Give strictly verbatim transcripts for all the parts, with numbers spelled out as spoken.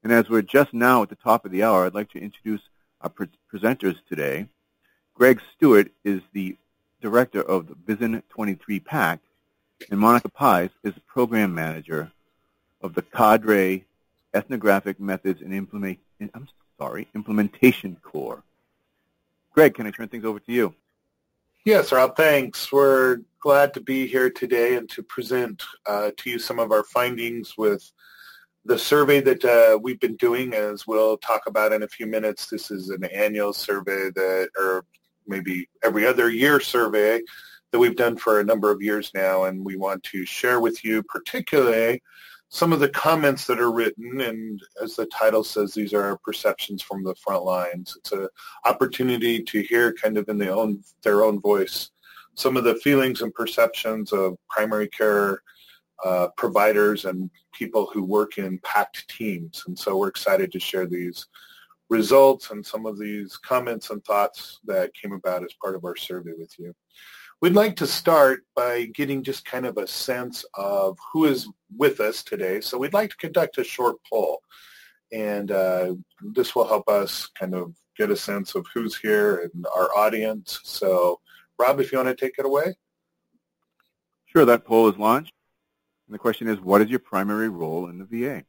And as we're just now at the top of the hour, I'd like to introduce our pre- presenters today. Greg Stewart is the director of the Vision twenty-three PACT, and Monica Pies is the program manager of the Cadre Ethnographic Methods and Implement, I'm sorry, Implementation Core. Greg, can I turn things over to you? Yes, Rob, thanks. We're glad to be here today and to present uh, to you some of our findings with the survey that uh, we've been doing, as we'll talk about in a few minutes. This is an annual survey that, or maybe every other year survey that we've done for a number of years now, and we want to share with you particularly some of the comments that are written, and as the title says, these are our perceptions from the front lines. It's an opportunity to hear kind of in their own, their own voice some of the feelings and perceptions of primary care uh, providers and people who work in PACT teams. And so we're excited to share these results and some of these comments and thoughts that came about as part of our survey with you. We'd like to start by getting just kind of a sense of who is with us today. So we'd like to conduct a short poll, and uh, this will help us kind of get a sense of who's here and our audience. So Rob, if you want to take it away. Sure, that poll is launched. And the question is, what is your primary role in the V A?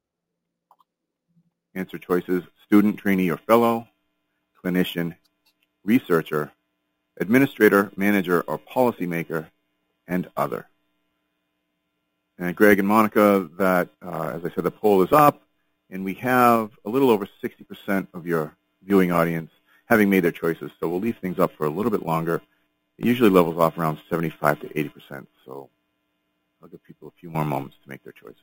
Answer choices: student, trainee, or fellow, clinician, researcher, administrator, manager, or policymaker, and other. And Greg and Monica, that, uh, as I said, the poll is up, and we have a little over sixty percent of your viewing audience having made their choices, so we'll leave things up for a little bit longer. It usually levels off around seventy-five to eighty percent, so I'll give people a few more moments to make their choices.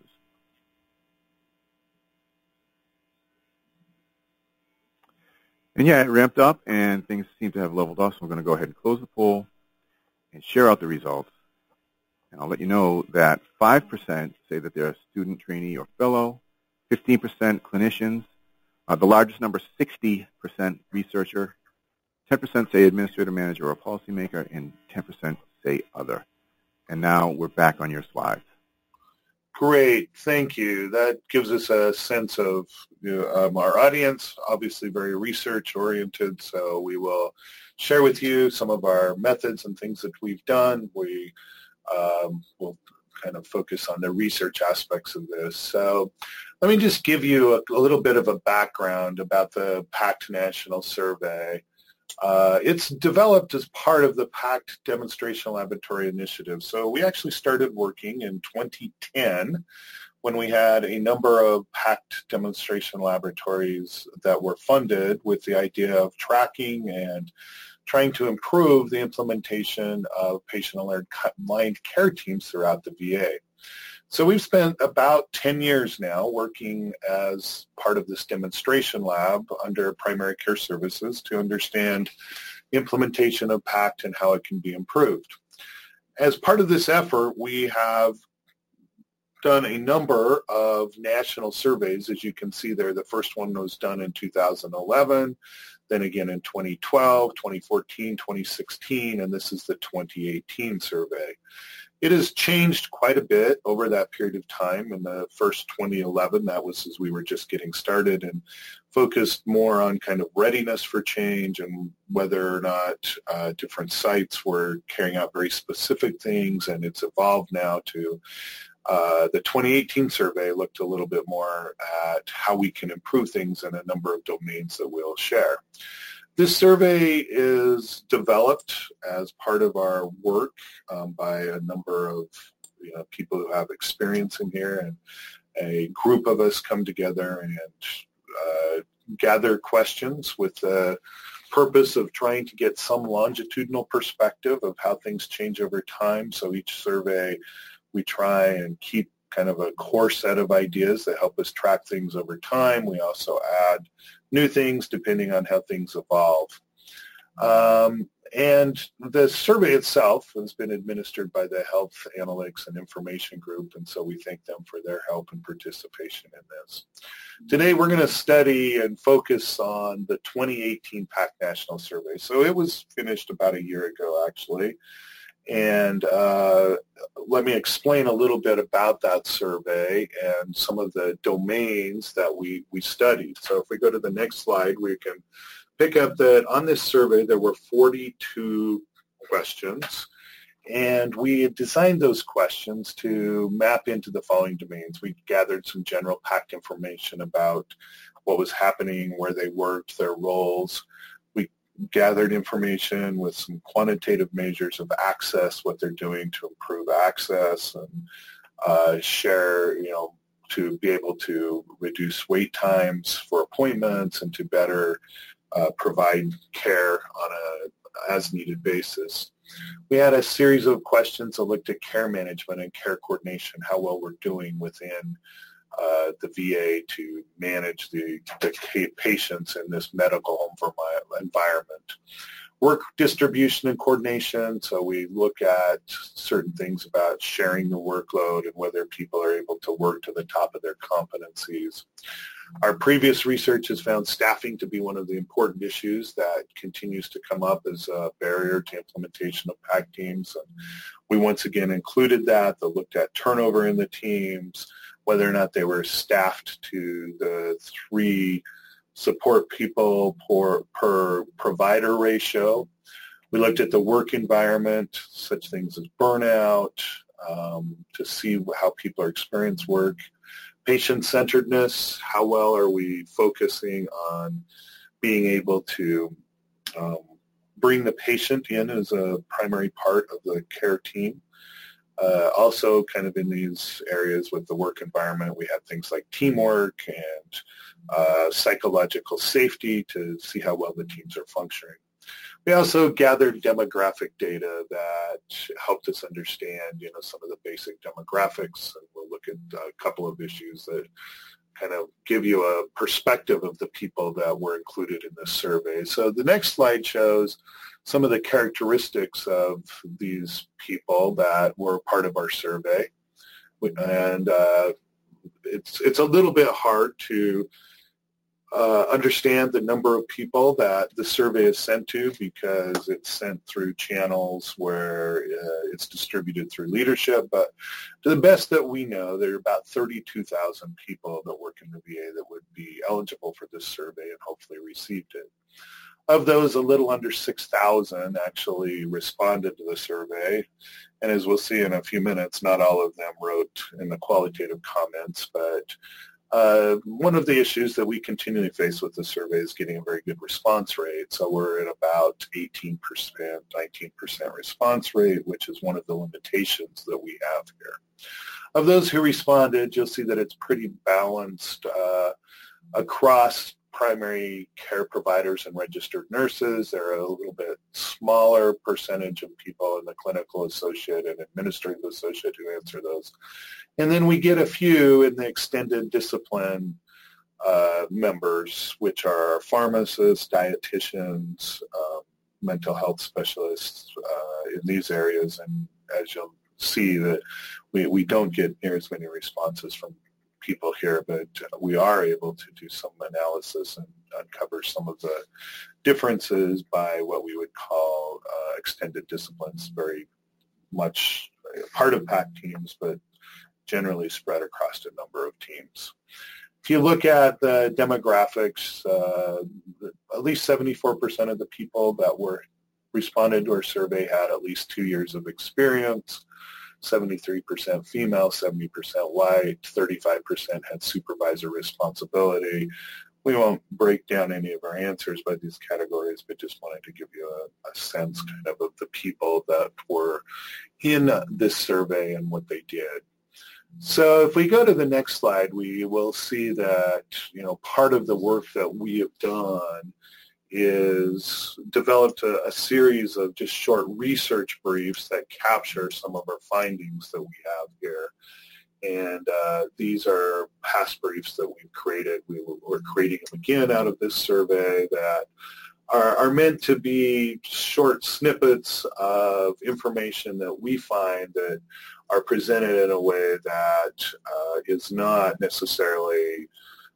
And yeah, it ramped up, and things seem to have leveled off, so we're going to go ahead and close the poll and share out the results. And I'll let you know that five percent say that they're a student, trainee, or fellow, fifteen percent clinicians, uh, the largest number, sixty percent researcher, ten percent say administrator, manager, or policymaker, and ten percent say other. And now we're back on your slides. Great, thank you. That gives us a sense of you know, um, our audience, obviously very research-oriented, so we will share with you some of our methods and things that we've done. We um, will kind of focus on the research aspects of this. So let me just give you a, a little bit of a background about the PACT National Survey. Uh, it's developed as part of the PACT Demonstration Laboratory Initiative. So we actually started working in twenty ten when we had a number of PACT demonstration laboratories that were funded with the idea of tracking and trying to improve the implementation of patient-aligned care teams throughout the V A. So we've spent about ten years now working as part of this demonstration lab under Primary Care Services to understand the implementation of PACT and how it can be improved. As part of this effort, we have done a number of national surveys. As you can see there, the first one was done in two thousand eleven, then again in twenty twelve, twenty fourteen, twenty sixteen, and this is the twenty eighteen survey. It has changed quite a bit over that period of time. In the first twenty eleven, that was as we were just getting started and focused more on kind of readiness for change and whether or not uh, different sites were carrying out very specific things, and it's evolved now to uh, the twenty eighteen survey looked a little bit more at how we can improve things in a number of domains that we'll share. This survey is developed as part of our work um, by a number of you know, people who have experience in here, and a group of us come together and uh, gather questions with the purpose of trying to get some longitudinal perspective of how things change over time. So each survey we try and keep kind of a core set of ideas that help us track things over time. We also add new things depending on how things evolve. Um, and the survey itself has been administered by the Health Analytics and Information Group, and so we thank them for their help and participation in this. Today we're going to study and focus on the twenty eighteen PACT National Survey. So it was finished about a year ago, actually. And uh, let me explain a little bit about that survey and some of the domains that we, we studied. So if we go to the next slide, we can pick up that on this survey there were forty-two questions, and we had designed those questions to map into the following domains. We gathered some general PACT information about what was happening, where they worked, their roles. We gathered information with some quantitative measures of access, what they're doing to improve access, and uh, share, you know, to be able to reduce wait times for appointments and to better uh, provide care on a as-needed basis. We had a series of questions that looked at care management and care coordination, how well we're doing within uh, the V A to manage the, the patients in this medical home environment. Work distribution and coordination, so we look at certain things about sharing the workload and whether people are able to work to the top of their competencies. Our previous research has found staffing to be one of the important issues that continues to come up as a barrier to implementation of PACT teams. And we once again included that, that looked at turnover in the teams, whether or not they were staffed to the three support people per, per provider ratio. We looked at the work environment, such things as burnout, um, to see how people are experiencing work. Patient-centeredness, how well are we focusing on being able to um, bring the patient in as a primary part of the care team. Uh, also, kind of in these areas with the work environment, we have things like teamwork and uh, psychological safety to see how well the teams are functioning. We also gathered demographic data that helped us understand, you know, some of the basic demographics, and we'll look at a couple of issues that kind of give you a perspective of the people that were included in this survey. So the next slide shows some of the characteristics of these people that were part of our survey, and uh, it's it's a little bit hard to Uh, understand the number of people that the survey is sent to because it's sent through channels where uh, it's distributed through leadership. But to the best that we know, there are about thirty-two thousand people that work in the V A that would be eligible for this survey and hopefully received it. Of those, a little under six thousand actually responded to the survey. And as we'll see in a few minutes, not all of them wrote in the qualitative comments, but Uh, one of the issues that we continually face with the survey is getting a very good response rate. So we're at about eighteen percent, nineteen percent response rate, which is one of the limitations that we have here. Of those who responded, you'll see that it's pretty balanced uh, across primary care providers and registered nurses. There are a little bit smaller percentage of people in the clinical associate and administrative associate who answer those. And then we get a few in the extended discipline uh, members, which are pharmacists, dietitians, um, mental health specialists uh, in these areas. And as you'll see, that we, we don't get near as many responses from people here, but we are able to do some analysis and uncover some of the differences by what we would call uh, extended disciplines, very much part of PACT teams, but generally spread across a number of teams. If you look at the demographics, uh, at least seventy-four percent of the people that were responded to our survey had at least two years of experience, seventy-three percent female, seventy percent white, thirty-five percent had supervisor responsibility. We won't break down any of our answers by these categories, but just wanted to give you a, a sense kind of of the people that were in this survey and what they did. So if we go to the next slide, we will see that, you know, part of the work that we have done is developed a, a series of just short research briefs that capture some of our findings that we have here. And uh, these are past briefs that we've created. We, we're creating them again out of this survey that are, are meant to be short snippets of information that we find that are presented in a way that uh, is not necessarily uh,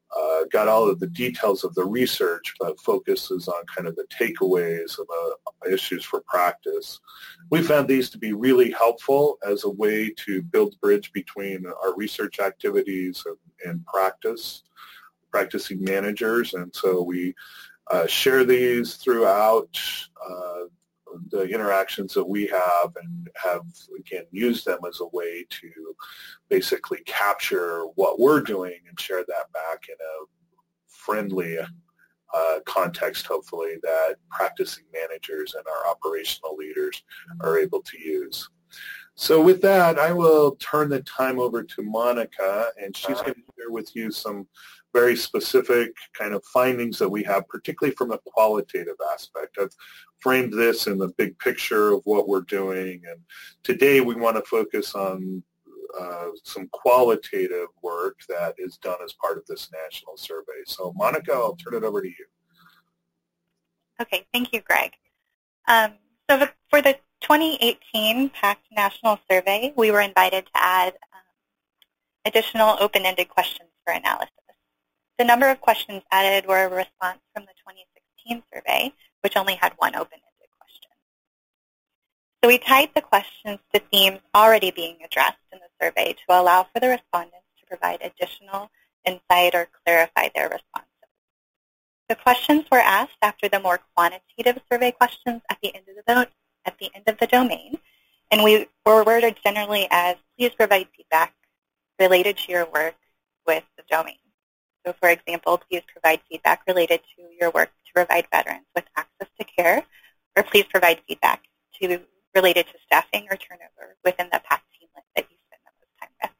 got all of the details of the research, but focuses on kind of the takeaways and the issues for practice. We found these to be really helpful as a way to build bridge between our research activities and, and practice, practicing managers. And so we uh, share these throughout uh, the interactions that we have, and have, again, used them as a way to basically capture what we're doing and share that back in a friendly uh, context, hopefully, that practicing managers and our operational leaders are able to use. So with that, I will turn the time over to Monica, and she's going to share with you some very specific kind of findings that we have, particularly from a qualitative aspect. I've framed this in the big picture of what we're doing, and today we want to focus on uh, some qualitative work that is done as part of this national survey. So Monica, I'll turn it over to you. Okay, thank you, Greg. Um, so the, for the twenty eighteen PACT National Survey, we were invited to add um, additional open-ended questions for analysis. The number of questions added were a response from the twenty sixteen survey, which only had one open-ended question. So we tied the questions to themes already being addressed in the survey to allow for the respondents to provide additional insight or clarify their responses. The questions were asked after the more quantitative survey questions at the end of the, at the end of the domain, and we were worded generally as, please provide feedback related to your work with the domain. So, for example, please provide feedback related to your work to provide veterans with access to care, or please provide feedback to related to staffing or turnover within the PACT teamlet that you spend the most time with.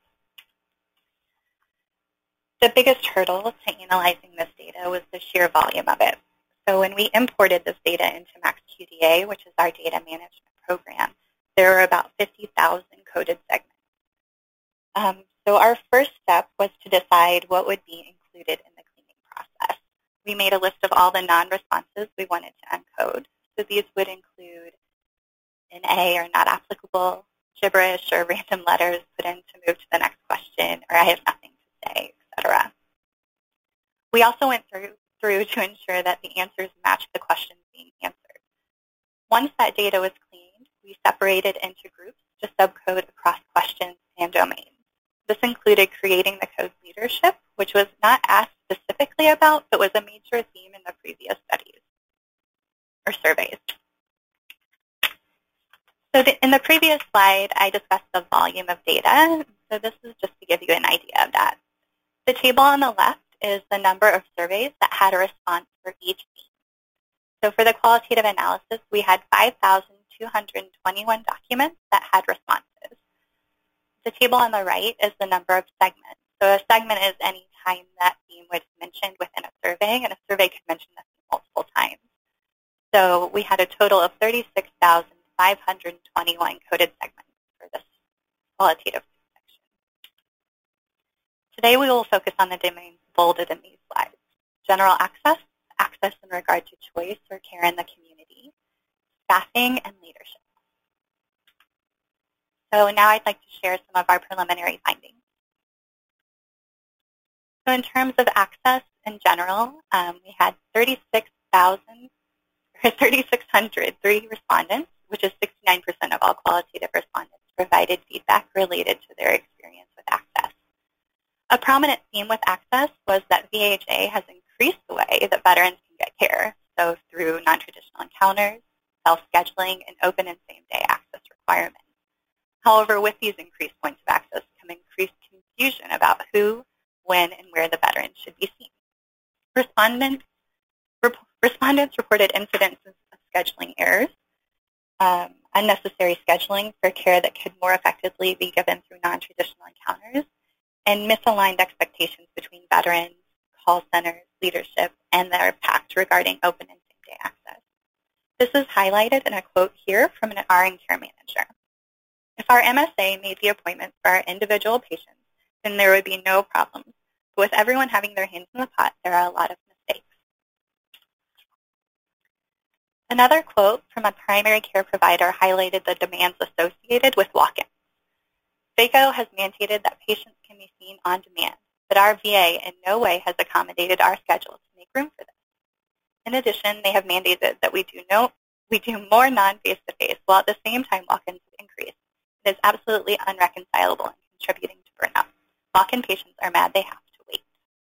The biggest hurdle to analyzing this data was the sheer volume of it. So when we imported this data into MaxQDA, which is our data management program, there were about fifty thousand coded segments. Um, so our first step was to decide what would be included in the cleaning process. We made a list of all the non-responses we wanted to encode. So these would include N A or not applicable, gibberish or random letters put in to move to the next question, or I have nothing to say, et cetera. We also went through, through to ensure that the answers matched the questions being answered. Once that data was cleaned, we separated into groups to subcode across questions and domains. This included creating the code leadership, which was not asked specifically about, but was a major theme in the previous studies or surveys. So the, in the previous slide, I discussed the volume of data. So this is just to give you an idea of that. The table on the left is the number of surveys that had a response for each theme. So for the qualitative analysis, we had five thousand two hundred twenty-one documents that had responses. The table on the right is the number of segments. So a segment is any time that theme was mentioned within a survey, and a survey could mention the theme multiple times. So we had a total of thirty-six thousand five hundred twenty-one coded segments for this qualitative section. Today we will focus on the domains bolded in these slides: general access, access in regard to choice or care in the community, staffing, and leadership. So now I'd like to share some of our preliminary findings. So in terms of access in general, um, we had thirty-six thousand, or thirty-six hundred three respondents, which is sixty-nine percent of all qualitative respondents, provided feedback related to their experience with access. A prominent theme with access was that V H A has increased the way that veterans can get care, so through non-traditional encounters, self-scheduling, and open and same-day access requirements. However, with these increased points of access come increased confusion about who, when, and where the veteran should be seen. Respondents, rep- respondents reported incidences of scheduling errors, um, unnecessary scheduling for care that could more effectively be given through non-traditional encounters, and misaligned expectations between veterans, call centers, leadership, and their PACT regarding open and same-day access. This is highlighted in a quote here from an R N care manager. If our M S A made the appointments for our individual patients, then there would be no problems. But with everyone having their hands in the pot, there are a lot of mistakes. Another quote from a primary care provider highlighted the demands associated with walk-ins. V A C O has mandated that patients can be seen on demand. but our V A in no way has accommodated our schedule to make room for this. In addition, they have mandated that we do no, we do more non-face-to-face, while at the same time walk-ins have increased. It is absolutely unreconcilable and contributing to burnout. Walk-in patients are mad they have to wait.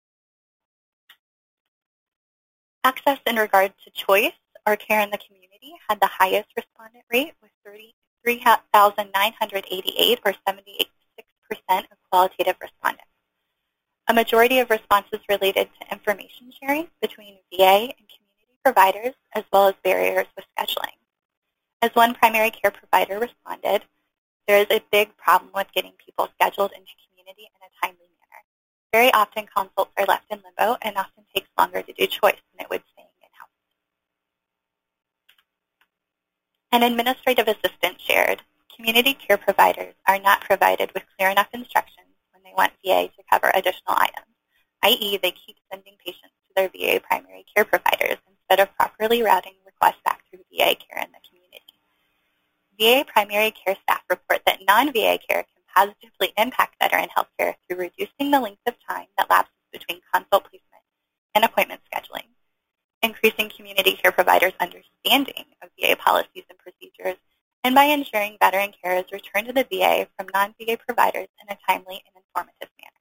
Access in regard to choice or care in the community had the highest respondent rate with thirty-three thousand nine hundred eighty-eight, or seventy-six percent of qualitative respondents. A majority of responses related to information sharing between V A and community providers, as well as barriers with scheduling. As one primary care provider responded, there is a big problem with getting people scheduled into community in a timely manner. Very often consults are left in limbo and often takes longer to do choice than it would staying in-house. An administrative assistant shared, community care providers are not provided with clear enough instructions when they want V A to cover additional items, that is they keep sending patients to their V A primary care providers instead of properly routing requests back through V A care in the community. V A primary care staff report that non-V A care can positively impact veteran health care through reducing the length of time that lapses between consult placement and appointment scheduling, increasing community care providers' understanding of V A policies and procedures, and by ensuring veteran care is returned to the V A from non-V A providers in a timely and informative manner.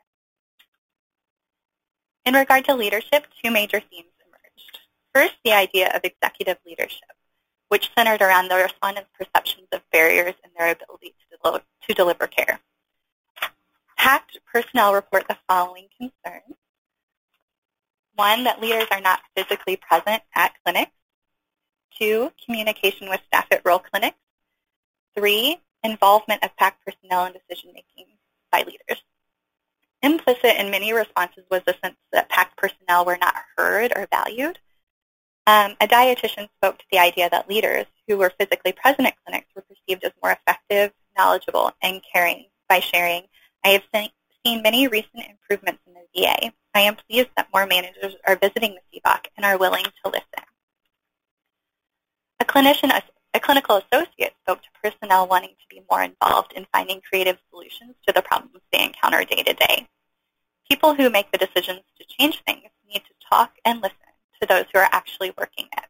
In regard to leadership, two major themes emerged. First, the idea of executive leadership, which centered around the respondents' perceptions of barriers in their ability to, deliver, to deliver care. PACT personnel report the following concerns. One, that leaders are not physically present at clinics. Two, communication with staff at rural clinics. Three, involvement of PACT personnel in decision-making by leaders. Implicit in many responses was the sense that PACT personnel were not heard or valued. Um, a dietitian spoke to the idea that leaders who were physically present at clinics were perceived as more effective, knowledgeable, and caring by sharing, "I have seen, seen many recent improvements in the V A. I am pleased that more managers are visiting the C B O C and are willing to listen." A clinician, a clinical associate spoke to personnel wanting to be more involved in finding creative solutions to the problems they encounter day to day. People who make the decisions to change things need to talk and listen to those who are actually working it.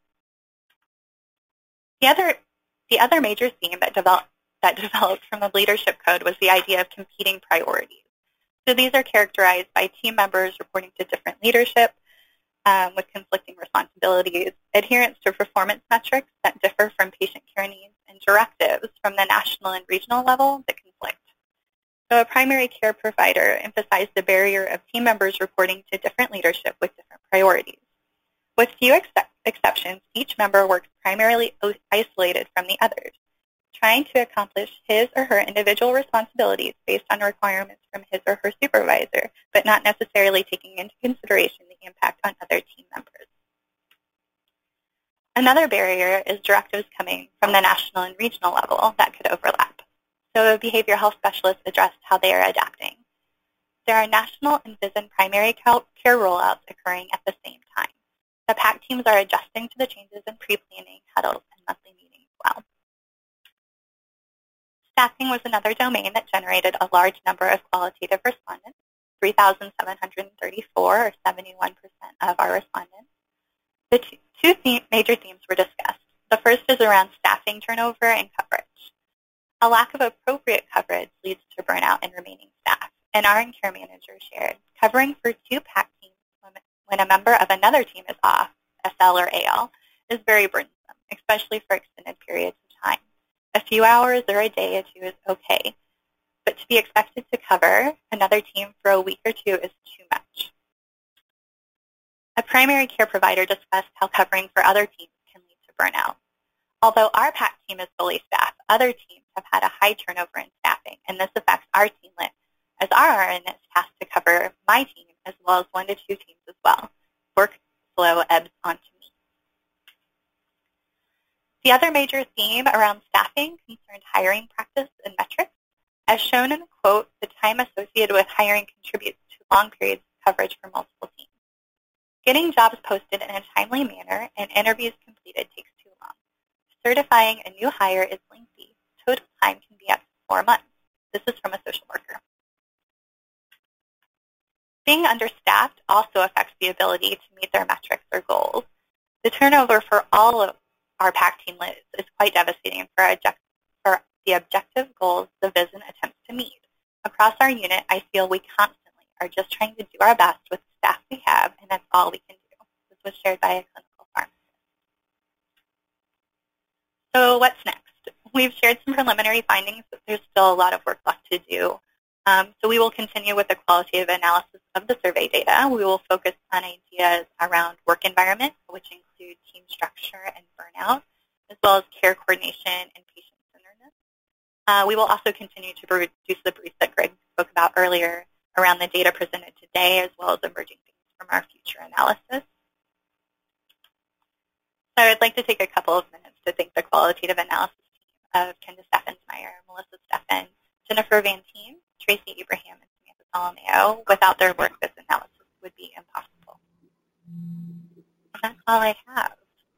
The other, the other major theme that developed, that developed from the leadership code was the idea of competing priorities. So these are characterized by team members reporting to different leadership um, with conflicting responsibilities, adherence to performance metrics that differ from patient care needs, and directives from the national and regional level that conflict. So a primary care provider emphasized the barrier of team members reporting to different leadership with different priorities. With few ex- exceptions, each member works primarily isolated from the others, trying to accomplish his or her individual responsibilities based on requirements from his or her supervisor, but not necessarily taking into consideration the impact on other team members. Another barrier is directives coming from the national and regional level that could overlap. So a behavioral health specialist addressed how they are adapting. There are national and V I S N primary care rollouts occurring at the same time. The PACT teams are adjusting to the changes in pre-planning, huddles, and monthly meetings as well. Staffing was another domain that generated a large number of qualitative respondents, three thousand seven hundred thirty-four, or seventy-one percent of our respondents. The two, two theme, major themes were discussed. The first is around staffing turnover and coverage. A lack of appropriate coverage leads to burnout in remaining staff, and our care manager shared, covering for two PACT teams when a member of another team is off, S L or A L, is very burdensome, especially for extended periods of time. A few hours or a day or two is okay, but to be expected to cover another team for a week or two is too much. A primary care provider discussed how covering for other teams can lead to burnout. Although our PACT team is fully staffed, other teams have had a high turnover in staffing, and this affects our teamlet, as our R N is tasked to cover my team as well as one to two teams as well. Workflow ebbs onto me. The other major theme around staffing concerned hiring practice and metrics. As shown in the quote, the time associated with hiring contributes to long periods of coverage for multiple teams. Getting jobs posted in a timely manner and interviews completed takes too long. Certifying a new hire is lengthy. Total time can be up to four months. This is from a social worker. Being understaffed also affects the ability to meet their metrics or goals. The turnover for all of our PAC team leads is quite devastating for, object- for the objective goals the vision attempts to meet. Across our unit, I feel we constantly are just trying to do our best with the staff we have, and that's all we can do. This was shared by a clinical pharmacist. So what's next? We've shared some preliminary findings, but there's still a lot of work left to do. Um, so we will continue with the qualitative analysis of the survey data. We will focus on ideas around work environment, which include team structure and burnout, as well as care coordination and patient-centeredness. Uh, we will also continue to produce the briefs that Greg spoke about earlier around the data presented today, as well as emerging things from our future analysis. So I'd like to take a couple of minutes to thank the qualitative analysis team of Kendra Steffensmeyer, Melissa Steffen, Jennifer Van Teen, Tracy Abraham, and Samantha Solomeo. Without their work, this analysis would be impossible. And that's all I have.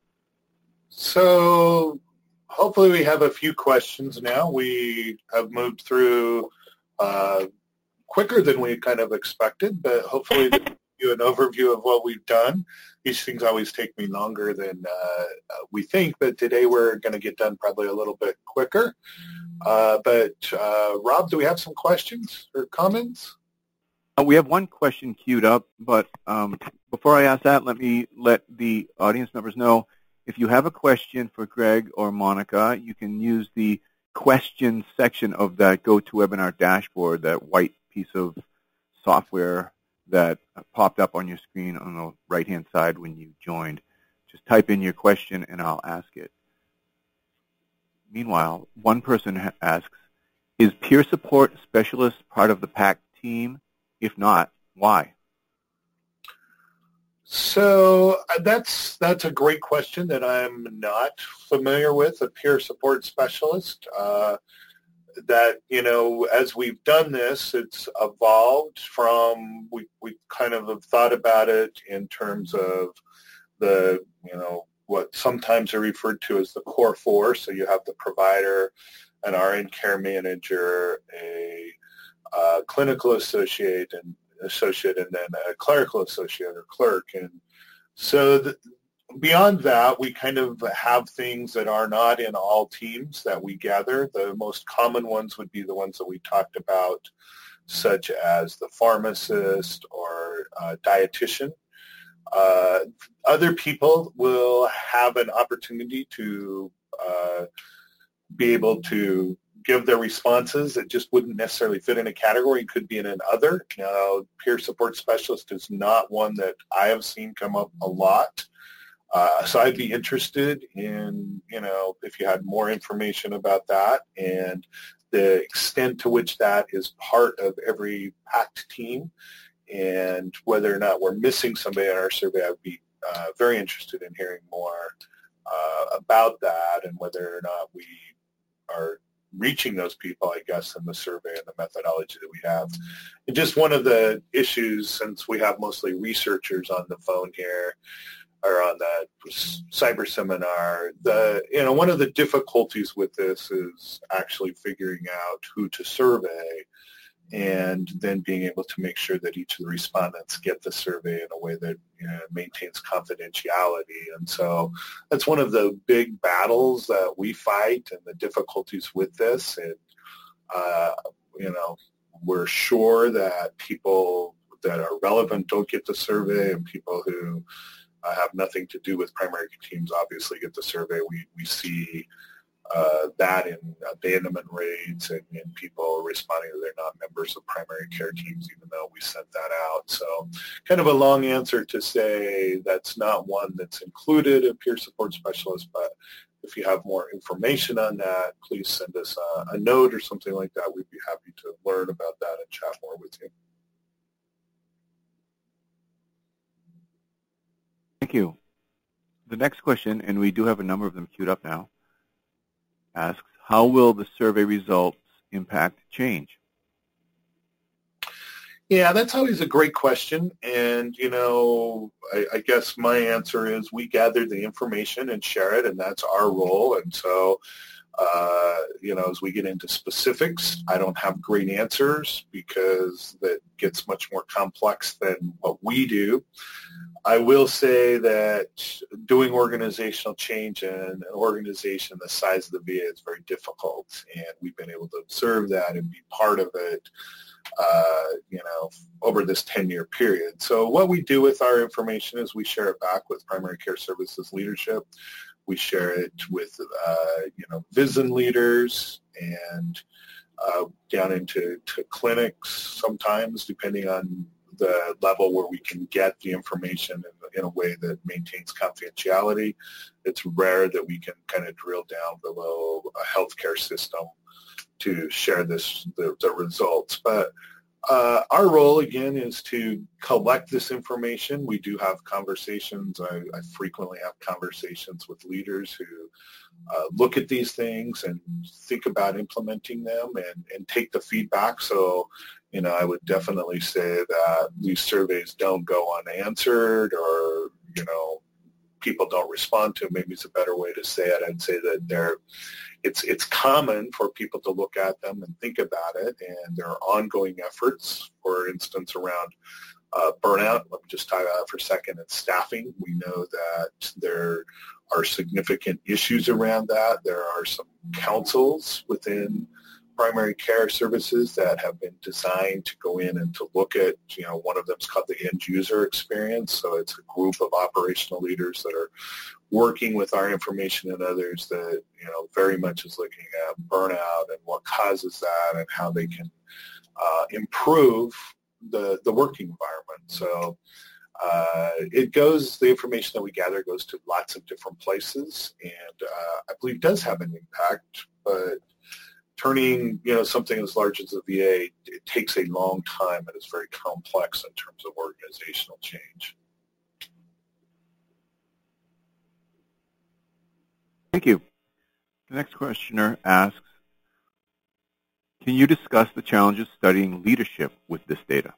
So hopefully we have a few questions now. We have moved through uh, quicker than we kind of expected, but hopefully this gives you an overview of what we've done. These things always take me longer than uh, we think, but today we're going to get done probably a little bit quicker. Uh, but uh, Rob, do we have some questions or comments? Uh, we have one question queued up, but um, before I ask that, let me let the audience members know if you have a question for Greg or Monica, you can use the questions section of that GoToWebinar dashboard, that white piece of software that popped up on your screen on the right-hand side when you joined. Just type in your question and I'll ask it. Meanwhile, one person asks, is peer support specialist part of the PAC team? If not, why? So that's that's a great question that I'm not familiar with, a peer support specialist. Uh, that, you know, as we've done this, it's evolved from, we, we kind of have thought about it in terms of the, you know, what sometimes are referred to as the core four. So you have the provider, an R N care manager, a uh, clinical associate, and associate, and then a clerical associate or clerk. And so the, beyond that, we kind of have things that are not in all teams that we gather. The most common ones would be the ones that we talked about, such as the pharmacist or uh, dietitian. Uh, other people will have an opportunity to uh, be able to give their responses that just wouldn't necessarily fit in a category. It could be in an other. Now, peer support specialist is not one that I have seen come up a lot. Uh, so I'd be interested in, you know, if you had more information about that and the extent to which that is part of every PACT team, and whether or not we're missing somebody on our survey. I would be uh, very interested in hearing more uh, about that, and whether or not we are reaching those people, I guess, in the survey and the methodology that we have. And just one of the issues, since we have mostly researchers on the phone here, or on the cyber seminar, the, you know, one of the difficulties with this is actually figuring out who to survey, and then being able to make sure that each of the respondents get the survey in a way that, you know, maintains confidentiality. And so that's one of the big battles that we fight, and the difficulties with this. And, uh, you know, we're sure that people that are relevant don't get the survey, and people who uh, have nothing to do with primary teams obviously get the survey. We, we see Uh, that in abandonment rates, and, and people responding that they're not members of primary care teams, even though we sent that out. So kind of a long answer to say that's not one that's included in peer support specialist, but if you have more information on that, please send us a, a note or something like that. We'd be happy to learn about that and chat more with you. Thank you. The next question, and we do have a number of them queued up now, asks, how will the survey results impact change? Yeah, that's always a great question. And, you know, I, I guess my answer is we gather the information and share it, and that's our role. And so Uh, you know, as we get into specifics, I don't have great answers because that gets much more complex than what we do. I will say that doing organizational change in an organization the size of the V A is very difficult, and we've been able to observe that and be part of it, uh, you know, over this ten-year period. So what we do with our information is we share it back with primary care services leadership. We share it with, uh, you know, VISN leaders and uh, down into to clinics sometimes, depending on the level where we can get the information in, in a way that maintains confidentiality. It's rare that we can kind of drill down below a healthcare system to share this the, the results. But uh, our role, again, is to collect this information. We do have conversations. I, I frequently have conversations with leaders who uh, look at these things and think about implementing them and, and take the feedback. So, you know, I would definitely say that these surveys don't go unanswered, or, you know, people don't respond to them. Maybe it's a better way to say it. I'd say that they're, it's it's common for people to look at them and think about it, and there are ongoing efforts, for instance, around uh, burnout. Let me just talk about that for a second. And staffing, we know that there are significant issues around that. There are some councils within primary care services that have been designed to go in and to look at, you know, one of them is called the end user experience. So it's a group of operational leaders that are working with our information and others that, you know, very much is looking at burnout and what causes that and how they can uh, improve the, the working environment. So uh, it goes, the information that we gather goes to lots of different places, and uh, I believe does have an impact, but turning, you know, something as large as the V A, it takes a long time and is very complex in terms of organizational change. Thank you. The next questioner asks, can you discuss the challenges studying leadership with this data?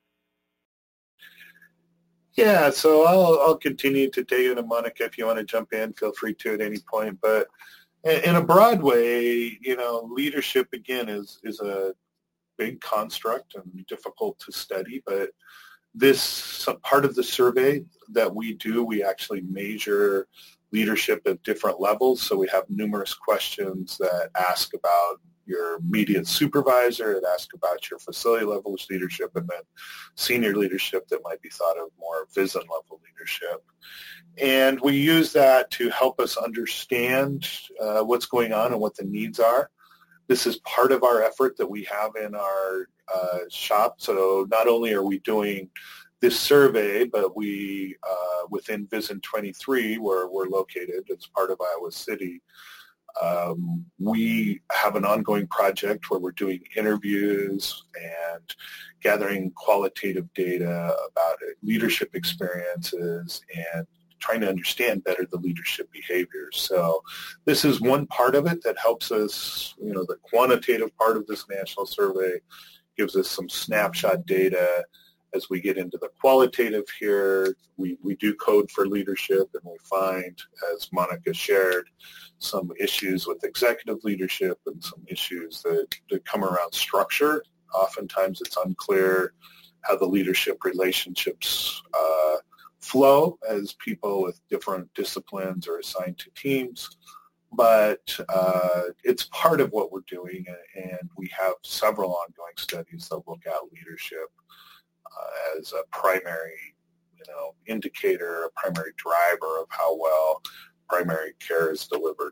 Yeah, so I'll, I'll continue to take it, and Monica, if you want to jump in, feel free to at any point. But in a broad way, you know, leadership, again, is, is a big construct and difficult to study. But this part of the survey that we do, we actually measure leadership at different levels. So we have numerous questions that ask about your immediate supervisor, it asks about your facility level leadership, and then senior leadership that might be thought of more VISN level leadership. And we use that to help us understand uh, what's going on and what the needs are. This is part of our effort that we have in our uh, shop. So not only are we doing this survey, but we, uh, within VISN twenty-three, where we're located, it's part of Iowa City, um, we have an ongoing project where we're doing interviews and gathering qualitative data about leadership experiences and trying to understand better the leadership behaviors. So this is one part of it that helps us, you know, the quantitative part of this national survey gives us some snapshot data. As we get into the qualitative here, we, we do code for leadership, and we find, as Monica shared, some issues with executive leadership and some issues that, that come around structure. Oftentimes it's unclear how the leadership relationships uh, flow as people with different disciplines are assigned to teams. But uh, it's part of what we're doing, and we have several ongoing studies that look at leadership Uh, as a primary, you know, indicator, a primary driver of how well primary care is delivered.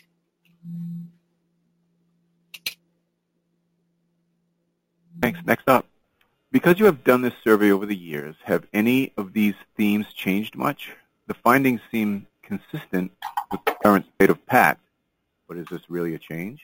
Thanks. Next up, because you have done this survey over the years, have any of these themes changed much? The findings seem consistent with the current state of P A C T, but is this really a change?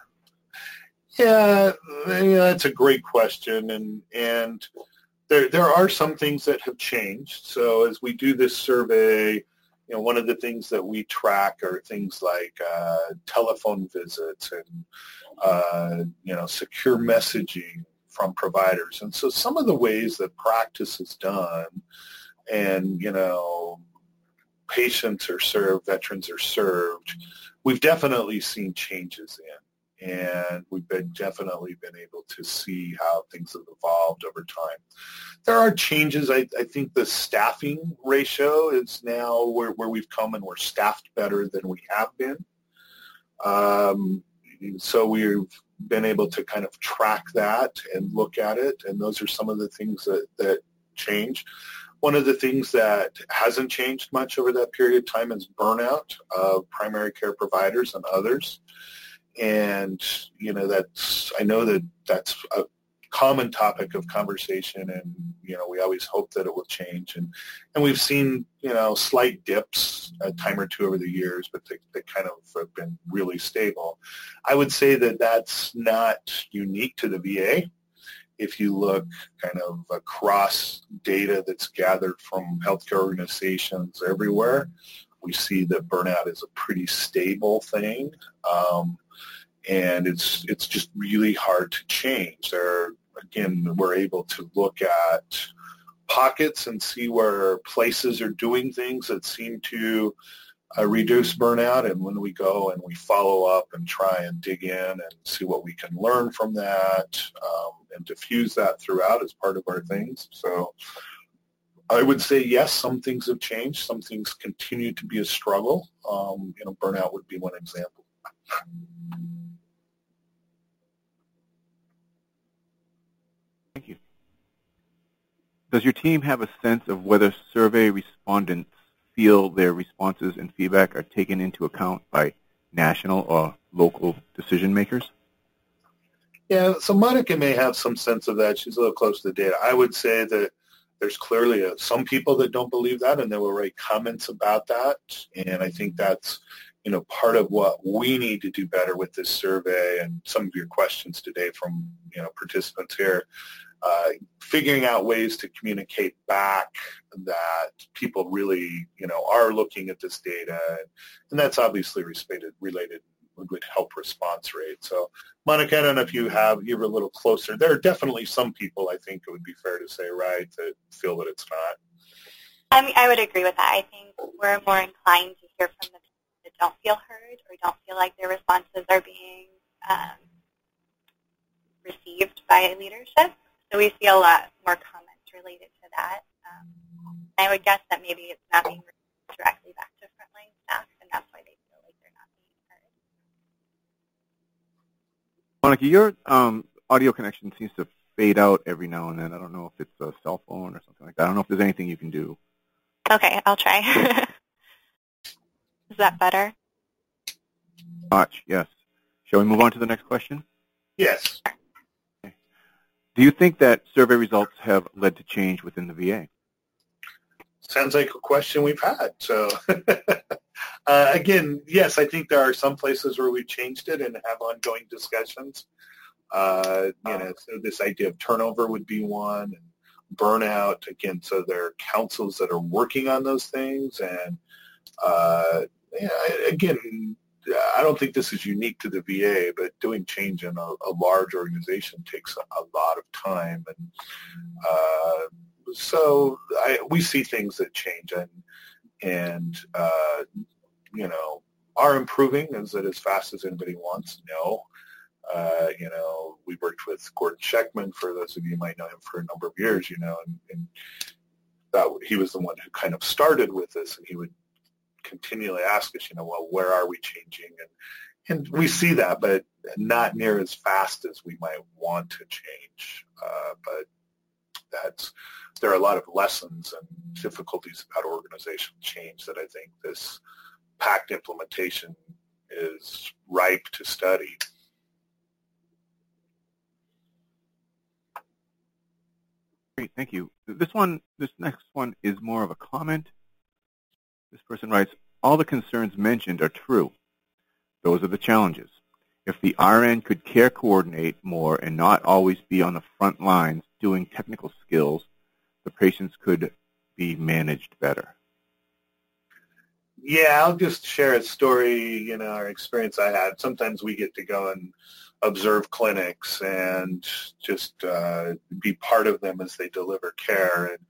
Yeah, yeah, that's a great question, and and There, there are some things that have changed. So as we do this survey, you know, one of the things that we track are things like uh, telephone visits and, uh, you know, secure messaging from providers. And so some of the ways that practice is done and, you know, patients are served, veterans are served, we've definitely seen changes in, and we've been definitely been able to see how things have evolved over time. There are changes. I, I think the staffing ratio is now where, where we've come, and we're staffed better than we have been. Um, so we've been able to kind of track that and look at it, and those are some of the things that, that change. One of the things that hasn't changed much over that period of time is burnout of primary care providers and others. And, you know, that's, I know that that's a common topic of conversation, and, you know, we always hope that it will change. And, and we've seen, you know, slight dips a time or two over the years, but they, they kind of have been really stable. I would say that that's not unique to the V A. If you look kind of across data that's gathered from healthcare organizations everywhere, we see that burnout is a pretty stable thing, um, and it's it's just really hard to change. There, again, we're able to look at pockets and see where places are doing things that seem to uh, reduce burnout, and when we go and we follow up and try and dig in and see what we can learn from that, um, and diffuse that throughout as part of our things. So I would say, yes, some things have changed. Some things continue to be a struggle. Um, you know, burnout would be one example. Thank you. Does your team have a sense of whether survey respondents feel their responses and feedback are taken into account by national or local decision makers? Yeah, so Monica may have some sense of that. She's a little close to the data. I would say that there's clearly a, some people that don't believe that, and they will write comments about that. And I think that's, you know, part of what we need to do better with this survey, and some of your questions today from, you know, participants here, uh, figuring out ways to communicate back that people really, you know, are looking at this data, and that's obviously related, related would help response rate. So, Monica, I don't know if you have, you're a little closer. There are definitely some people, I think it would be fair to say, right, that feel that it's not. I mean, I would agree with that. I think we're more inclined to hear from the people that don't feel heard or don't feel like their responses are being um, received by leadership. So we see a lot more comments related to that. Um, I would guess that maybe it's not being received directly back to frontline staff, and that's why they feel like they're not being heard. Monica, your um, audio connection seems to fade out every now and then. I don't know if it's a cell phone or something like that. I don't know if there's anything you can do. Okay, I'll try. Is that better? Much, yes. Shall we move on to the next question? Yes. Okay. Do you think that survey results have led to change within the V A? Sounds like a question we've had. So, uh, again, yes, I think there are some places where we've changed it and have ongoing discussions. Uh, you know, so this idea of turnover would be one, and burnout, again, so there are councils that are working on those things. And, uh, yeah, again, I don't think this is unique to the V A, but doing change in a, a large organization takes a, a lot of time. And uh, so I, we see things that change and, and uh, you know, are improving. Is it as fast as anybody wants? No. Uh, you know, we worked with Gordon Sheckman, for those of you who might know him, for a number of years, you know, and, and that he was the one who kind of started with this, and he would continually ask us, you know, well, where are we changing? And and we see that, but not near as fast as we might want to change. Uh, but that's, there are a lot of lessons and difficulties about organizational change that I think this PACT implementation is ripe to study. Great, thank you. This one, this next one is more of a comment. This person writes, all the concerns mentioned are true. Those are the challenges. If the R N could care coordinate more and not always be on the front lines doing technical skills, the patients could be managed better. Yeah, I'll just share a story, you know, our experience I had. Sometimes we get to go and observe clinics and just uh, be part of them as they deliver care. And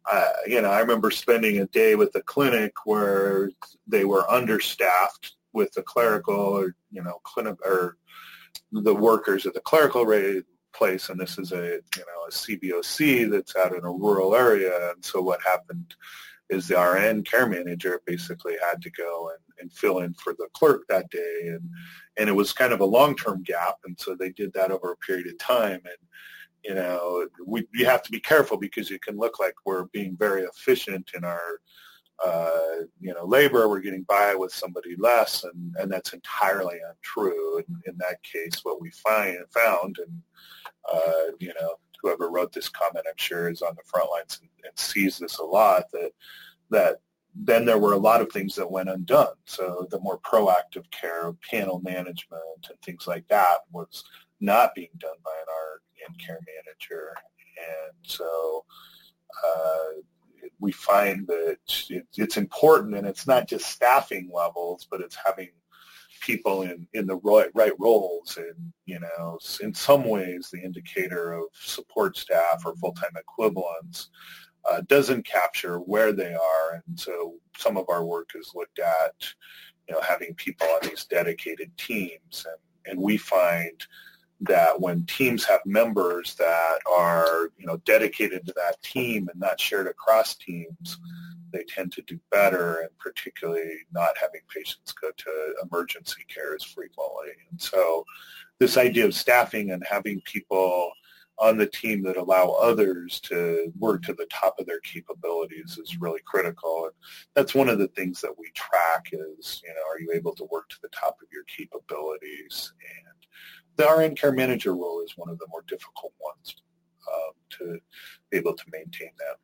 uh, you know, I remember spending a day with a clinic where they were understaffed with the clerical or, you know, clinic or the workers at the clerical rate place, and this is a, you know, a C B O C that's out in a rural area. And so what happened is the R N care manager basically had to go and, and fill in for the clerk that day. And, and it was kind of a long-term gap. And so they did that over a period of time. And, you know, we, we have to be careful because it can look like we're being very efficient in our, uh, you know, labor. We're getting by with somebody less, and, and that's entirely untrue. In, in that case, what we find found, and, uh, you know, whoever wrote this comment, I'm sure, is on the front lines and, and sees this a lot, that that then there were a lot of things that went undone. So the more proactive care of panel management and things like that was not being done by an R N care manager. And so uh, we find that it, it's important, and it's not just staffing levels, but it's having people in, in the right, right roles. And, you know, in some ways, the indicator of support staff or full-time equivalents uh, doesn't capture where they are. And so some of our work is looked at, you know, having people on these dedicated teams. And, and we find that when teams have members that are, you know, dedicated to that team and not shared across teams, they tend to do better, and particularly not having patients go to emergency care as frequently. And so this idea of staffing and having people on the team that allow others to work to the top of their capabilities is really critical. And that's one of the things that we track is, you know, are you able to work to the top of your capabilities? And the R N care manager role is one of the more difficult ones um, to be able to maintain that.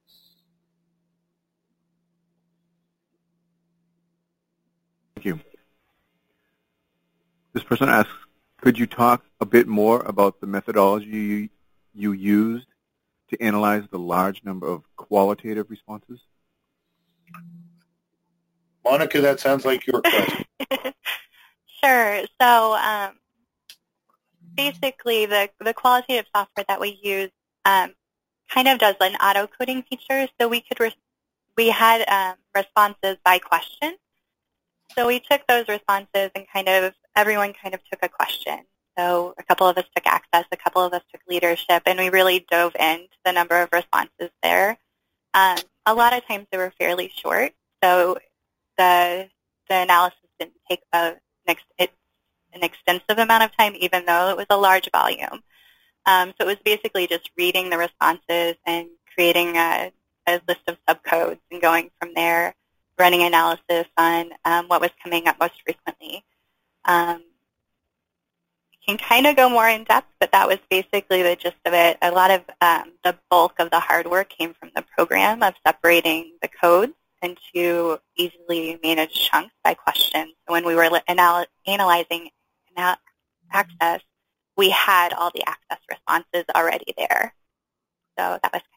Thank you. This person asks, could you talk a bit more about the methodology you, you used to analyze the large number of qualitative responses? Monica, that sounds like your question. Sure. So um, basically, the, the qualitative software that we use um, kind of does an auto-coding feature. So we could re- we had um, responses by question. So we took those responses and kind of, everyone kind of took a question. So a couple of us took access, a couple of us took leadership, and we really dove into the number of responses there. Um, a lot of times they were fairly short, so the the analysis didn't take a, an, ex, it, an extensive amount of time, even though it was a large volume. Um, so it was basically just reading the responses and creating a, a list of subcodes and going from there, running analysis on um, what was coming up most frequently. Um, you can kind of go more in depth, but that was basically the gist of it. A lot of um, the bulk of the hard work came from the program of separating the codes into easily managed chunks by question. So when we were anal- analyzing anal- access, we had all the access responses already there. So that was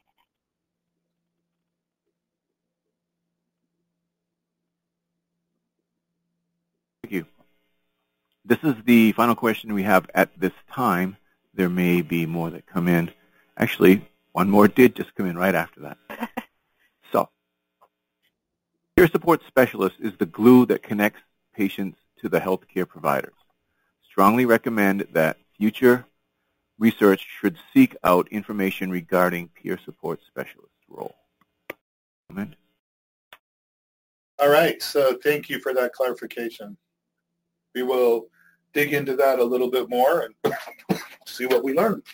Thank you. This is the final question we have at this time. There may be more that come in. Actually, one more did just come in right after that. So, peer support specialist is the glue that connects patients to the healthcare providers. Strongly recommend that future research should seek out information regarding peer support specialist role. Comment? All right, so thank you for that clarification. We will dig into that a little bit more and see what we learn.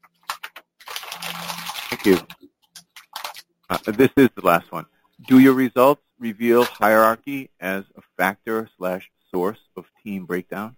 Thank you. Uh, this is the last one. Do your results reveal hierarchy as a factor slash source of team breakdown?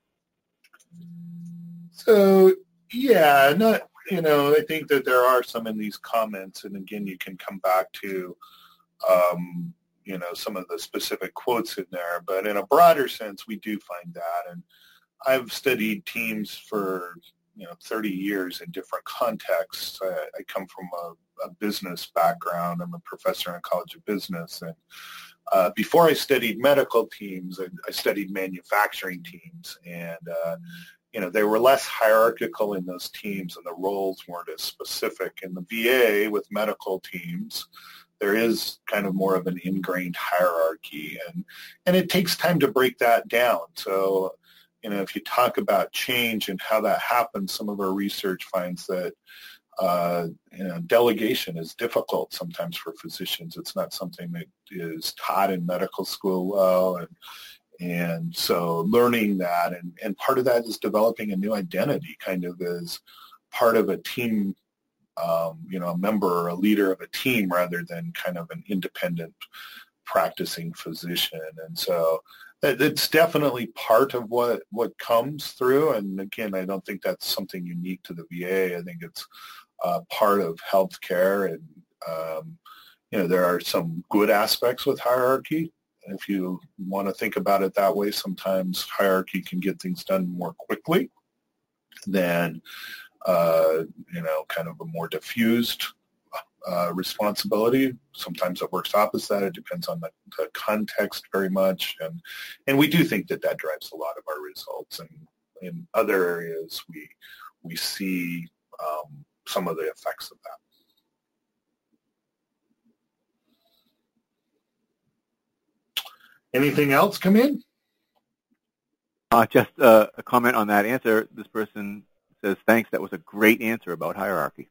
So, yeah, not, you know, I think that there are some in these comments, and again, you can come back to, um, you know, some of the specific quotes in there, but in a broader sense, we do find that. And I've studied teams for, you know, thirty years in different contexts. I, I come from a, a business background. I'm a professor in College of Business. And uh, before I studied medical teams, I, I studied manufacturing teams. And, uh, you know, they were less hierarchical in those teams and the roles weren't as specific. In the V A with medical teams, there is kind of more of an ingrained hierarchy, and, and it takes time to break that down. So, you know, if you talk about change and how that happens, some of our research finds that uh, you know, delegation is difficult sometimes for physicians. It's not something that is taught in medical school well, and and so learning that, and, and part of that is developing a new identity, kind of as part of a team, um, you know, a member or a leader of a team rather than kind of an independent practicing physician. And so it's definitely part of what, what comes through. And again, I don't think that's something unique to the V A. I think it's uh, part of healthcare. And, um, you know, there are some good aspects with hierarchy. If you want to think about it that way, sometimes hierarchy can get things done more quickly than, uh, you know, kind of a more diffused uh, responsibility. Sometimes it works opposite. It depends on the, the context very much. And, and we do think that that drives a lot of our results. And in other areas, we, we see um, some of the effects of that. Anything else come in? Uh, just uh, a comment on that answer. This person says, thanks, that was a great answer about hierarchy.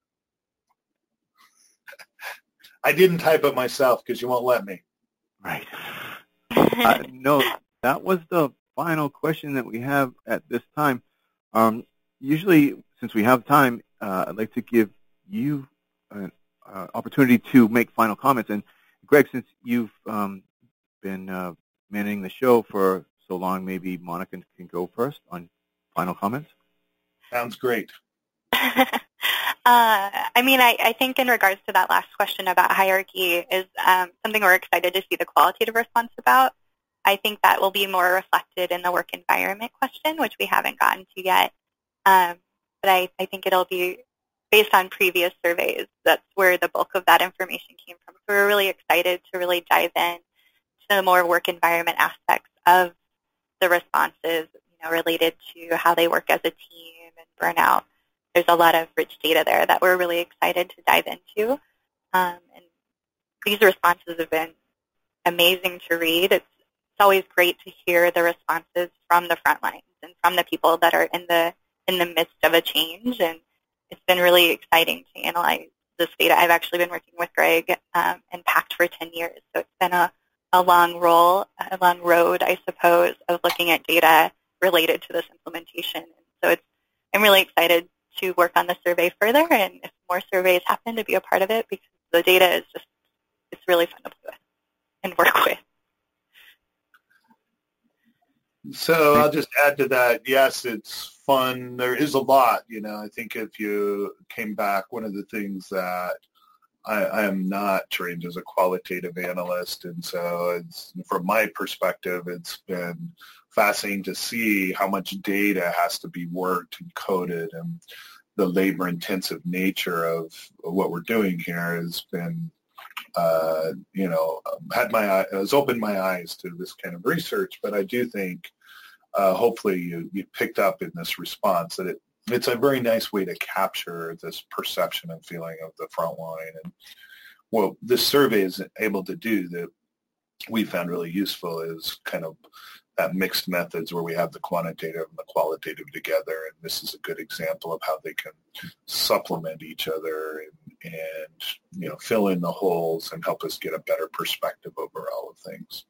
I didn't type it myself because you won't let me. Right. uh, no, that was the final question that we have at this time. Um, usually, since we have time, uh, I'd like to give you an uh, opportunity to make final comments. And Greg, since you've um, been uh, managing the show for so long, maybe Monica can go first on final comments. Sounds great. uh, I mean, I, I think in regards to that last question about hierarchy is um, something we're excited to see the qualitative response about. I think that will be more reflected in the work environment question, which we haven't gotten to yet. Um, but I, I think it'll be based on previous surveys. That's where the bulk of that information came from. So we're really excited to really dive in to the more work environment aspects of the responses, you know, related to how they work as a team and burnout. There's a lot of rich data there that we're really excited to dive into. Um, and these responses have been amazing to read. It's, it's always great to hear the responses from the front lines and from the people that are in the in the midst of a change. And it's been really exciting to analyze this data. I've actually been working with Greg um, and PACT for ten years, so it's been a, a long role, a long road, I suppose, of looking at data related to this implementation. And so it's, I'm really excited to work on the survey further, and if more surveys happen, to be a part of it, because the data is just, it's really fun to play with and work with. So I'll just add to that, yes, it's fun. There is a lot, you know. I think if you came back, one of the things that I, I am not trained as a qualitative analyst, and so it's, from my perspective, it's been fascinating to see how much data has to be worked and coded, and the labor-intensive nature of what we're doing here has been, uh, you know, had my has opened my eyes to this kind of research. But I do think, uh, hopefully, you, you picked up in this response that it it's a very nice way to capture this perception and feeling of the front line. And what this survey is able to do that we found really useful is kind of that mixed methods where we have the quantitative and the qualitative together. And this is a good example of how they can supplement each other and, and you know, fill in the holes and help us get a better perspective over all of things.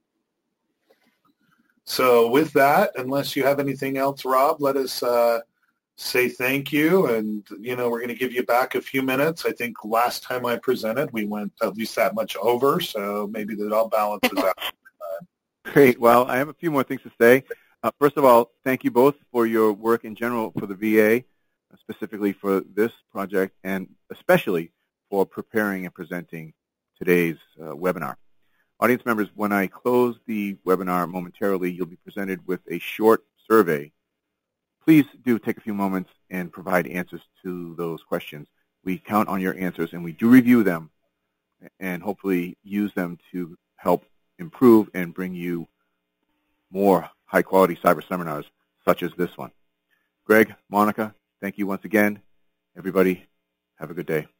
So with that, unless you have anything else, Rob, let us uh, say thank you. And, you know, we're going to give you back a few minutes. I think last time I presented, we went at least that much over, so maybe that all balances out. Great. Well, I have a few more things to say. Uh, first of all, thank you both for your work in general for the V A, specifically for this project, and especially for preparing and presenting today's uh, webinar. Audience members, when I close the webinar momentarily, you'll be presented with a short survey. Please do take a few moments and provide answers to those questions. We count on your answers, and we do review them and hopefully use them to help improve and bring you more high-quality cyber seminars such as this one. Greg, Monica, thank you once again. Everybody, have a good day.